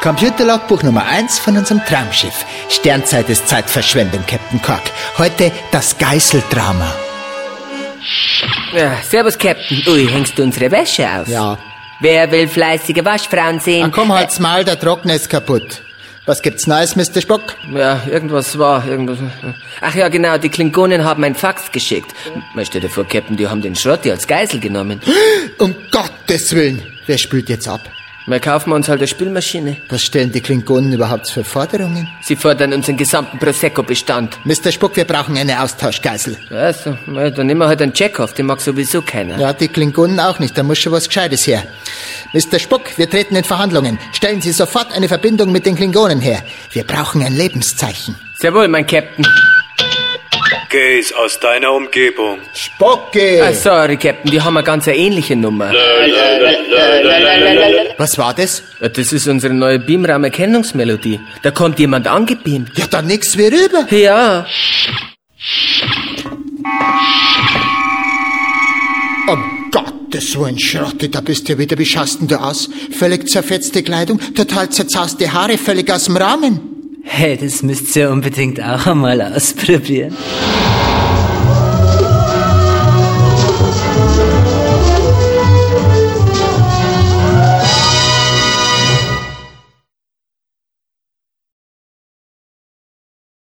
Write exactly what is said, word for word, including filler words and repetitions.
Computerlogbuch Nummer eins von unserem Traumschiff. Sternzeit ist Zeitverschwendung, Captain Quark. Heute das Geißeldrama. Ja, servus, Captain. Ui, hängst du unsere Wäsche auf? Ja. Wer will fleißige Waschfrauen sehen? Dann komm halt's Maul, der Trockner ist kaputt. Was gibt's Neues, Mister Spock? Ja, irgendwas war, irgendwas. Ach ja, genau, die Klingonen haben ein Fax geschickt. Man stell dir vor, Captain, die haben den Schrotti als Geisel genommen. Um Gottes Willen. Wer spült jetzt ab? Wir kaufen uns halt eine Spülmaschine. Was stellen die Klingonen überhaupt für Forderungen? Sie fordern unseren gesamten Prosecco-Bestand. Mister Spock, wir brauchen eine Austauschgeisel. Also, na, dann nehmen wir halt einen Chekhov, den mag sowieso keiner. Ja, die Klingonen auch nicht, da muss schon was Gescheites her. Mister Spock, wir treten in Verhandlungen. Stellen Sie sofort eine Verbindung mit den Klingonen her. Wir brauchen ein Lebenszeichen. Sehr wohl, mein Captain. Gays aus deiner Umgebung. Spocki! Ah, sorry, Captain, die haben eine ganz ähnliche Nummer. Was war das? Ja, das ist unsere neue Beamraum-Erkennungsmelodie. Da kommt jemand angebeamt. Ja, dann nix wie rüber. Ja. Um Gottes Willen, Schrotti, da bist du wieder. Wie schaust denn du aus? Völlig zerfetzte Kleidung, total zerzauste Haare, völlig aus dem Rahmen. Hey, das müsst ihr unbedingt auch einmal ausprobieren.